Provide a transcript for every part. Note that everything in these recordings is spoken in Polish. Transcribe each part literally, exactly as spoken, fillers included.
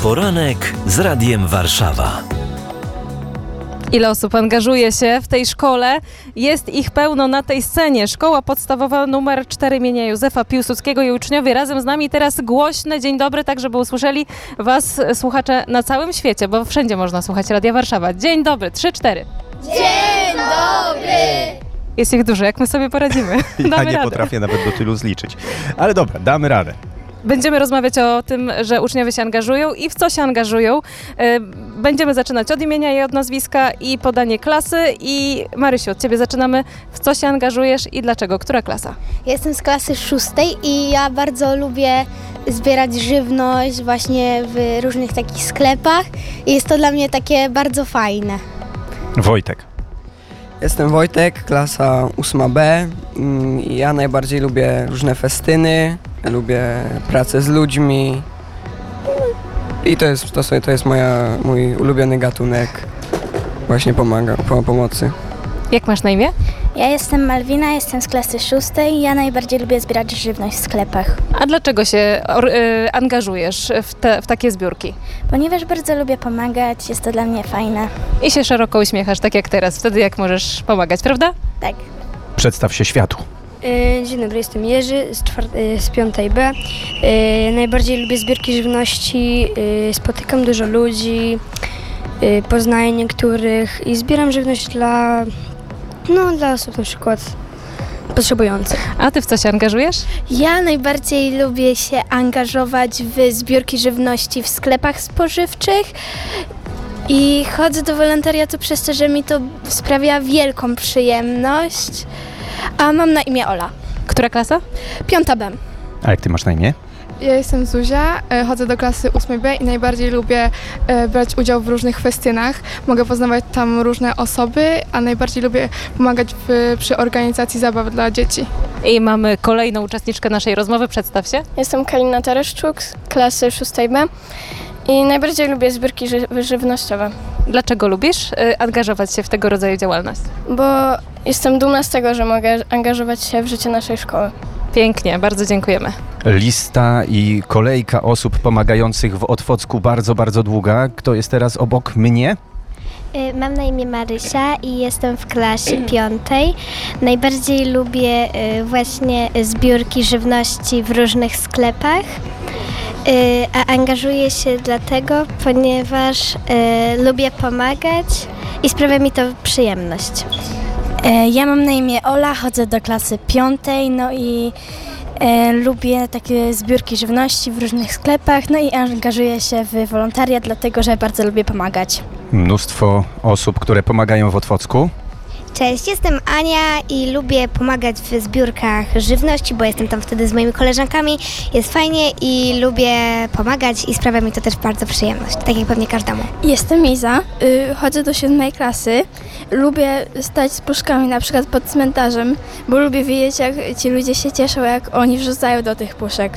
Poranek z Radiem Warszawa. Ile osób angażuje się w tej szkole? Jest ich pełno na tej scenie. Szkoła podstawowa numer cztery imienia Józefa Piłsudskiego i uczniowie razem z nami teraz głośne dzień dobry, tak żeby usłyszeli was słuchacze na całym świecie, bo wszędzie można słuchać Radia Warszawa. Dzień dobry, trzy, cztery. Dzień dobry! Jest ich dużo, jak my sobie poradzimy? Ja Damy nie radę. potrafię nawet do tylu zliczyć. Ale dobra, damy radę. Będziemy rozmawiać o tym, że uczniowie się angażują i w co się angażują. Będziemy zaczynać od imienia i od nazwiska i podanie klasy. I Marysiu, od ciebie zaczynamy. W co się angażujesz i dlaczego? Która klasa? Jestem z klasy szóstej i ja bardzo lubię zbierać żywność właśnie w różnych takich sklepach i jest to dla mnie takie bardzo fajne. Wojtek. Jestem Wojtek, klasa ósma B. Ja najbardziej lubię różne festyny, lubię pracę z ludźmi i to jest, to sobie, to jest moja, mój ulubiony gatunek właśnie pomaga, po, pomocy. Jak masz na imię? Ja jestem Malwina, jestem z klasy szóstej i ja najbardziej lubię zbierać żywność w sklepach. A dlaczego się or, y, angażujesz w, te, w takie zbiórki? Ponieważ bardzo lubię pomagać, jest to dla mnie fajne. I się szeroko uśmiechasz, tak jak teraz, wtedy jak możesz pomagać, prawda? Tak. Przedstaw się światu. Dzień dobry, jestem Jerzy z, czwart- z piątej B. Najbardziej lubię zbiórki żywności, spotykam dużo ludzi, poznaję niektórych i zbieram żywność dla, no, dla osób na przykład potrzebujących. A ty w co się angażujesz? Ja najbardziej lubię się angażować w zbiórki żywności w sklepach spożywczych i chodzę do wolontariatu przez to, że mi to sprawia wielką przyjemność. A mam na imię Ola. Która klasa? Piąta B. A jak ty masz na imię? Ja jestem Zuzia, e, chodzę do klasy ósmej B i najbardziej lubię e, brać udział w różnych festynach. Mogę poznawać tam różne osoby, a najbardziej lubię pomagać w, przy organizacji zabaw dla dzieci. I mamy kolejną uczestniczkę naszej rozmowy, przedstaw się. Jestem Kalina Tereszczuk z klasy szóstej B i najbardziej lubię zbiórki ży- żywnościowe, Dlaczego lubisz y, angażować się w tego rodzaju działalność? bo jestem dumna z tego, że mogę angażować się w życie naszej szkoły. Pięknie, bardzo dziękujemy. Lista i kolejka osób pomagających w Otwocku bardzo, bardzo długa. Kto jest teraz obok mnie? Mam na imię Marysia i jestem w klasie piątej. Najbardziej lubię właśnie zbiórki żywności w różnych sklepach, a angażuję się dlatego, ponieważ lubię pomagać i sprawia mi to przyjemność. Ja mam na imię Ola, chodzę do klasy piątej, no i e, lubię takie zbiórki żywności w różnych sklepach, no i angażuję się w wolontariat, dlatego że bardzo lubię pomagać. Mnóstwo osób, które pomagają w Otwocku. Cześć, jestem Ania i lubię pomagać w zbiórkach żywności, bo jestem tam wtedy z moimi koleżankami. Jest fajnie i lubię pomagać i sprawia mi to też bardzo przyjemność, tak jak pewnie każdemu. Jestem Iza, y, chodzę do siódmej klasy. Lubię stać z puszkami na przykład pod cmentarzem, bo lubię wiedzieć, jak ci ludzie się cieszą, jak oni wrzucają do tych puszek.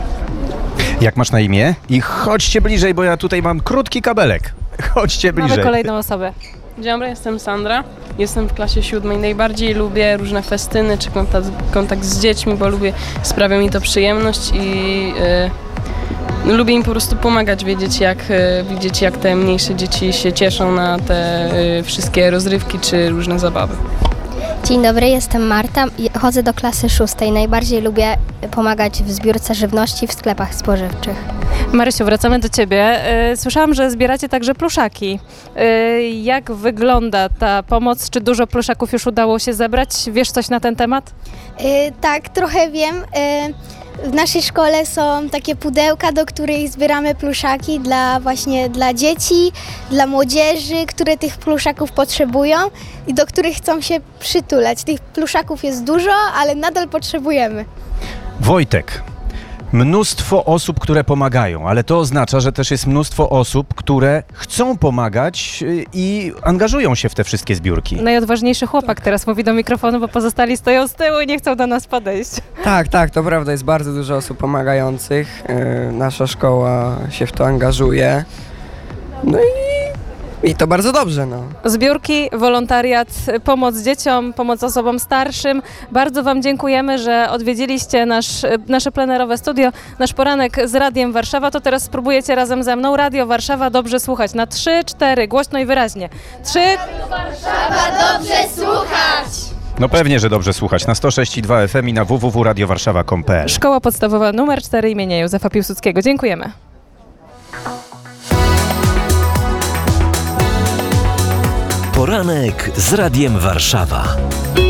Jak masz na imię? I chodźcie bliżej, bo ja tutaj mam krótki kabelek. Chodźcie bliżej. Mamy kolejną osobę. Dzień dobry, jestem Sandra, jestem w klasie siódmej. Najbardziej lubię różne festyny czy kontakt, kontakt z dziećmi, bo lubię, sprawia mi to przyjemność i y, lubię im po prostu pomagać, wiedzieć jak, y, widzieć jak te mniejsze dzieci się cieszą na te y, wszystkie rozrywki czy różne zabawy. Dzień dobry, jestem Marta i chodzę do klasy szóstej. Najbardziej lubię pomagać w zbiórce żywności w sklepach spożywczych. Marysiu, wracamy do ciebie. Słyszałam, że zbieracie także pluszaki. Jak wygląda ta pomoc? Czy dużo pluszaków już udało się zebrać? Wiesz coś na ten temat? Yy, tak, trochę wiem. Yy, w naszej szkole są takie pudełka, do których zbieramy pluszaki dla właśnie dla dzieci, dla młodzieży, które tych pluszaków potrzebują i do których chcą się przytulać. Tych pluszaków jest dużo, ale nadal potrzebujemy. Wojtek. Mnóstwo osób, które pomagają, ale to oznacza, że też jest mnóstwo osób, które chcą pomagać i angażują się w te wszystkie zbiórki. Najodważniejszy chłopak teraz mówi do mikrofonu, bo pozostali stoją z tyłu i nie chcą do nas podejść. Tak, tak, to prawda, jest bardzo dużo osób pomagających. Nasza szkoła się w to angażuje. No i I to bardzo dobrze, no. Zbiórki, wolontariat, pomoc dzieciom, pomoc osobom starszym. Bardzo Wam dziękujemy, że odwiedziliście nasz, nasze plenerowe studio, nasz poranek z Radiem Warszawa. To teraz spróbujecie razem ze mną. Radio Warszawa dobrze słuchać. Na trzy, cztery, głośno i wyraźnie. Trzy. Warszawa dobrze słuchać! No pewnie, że dobrze słuchać. Na sto sześć i dwa F M i na w w w kropka radio warszawa kropka p l. Szkoła podstawowa numer cztery imienia Józefa Piłsudskiego. Dziękujemy. Poranek z Radiem Warszawa.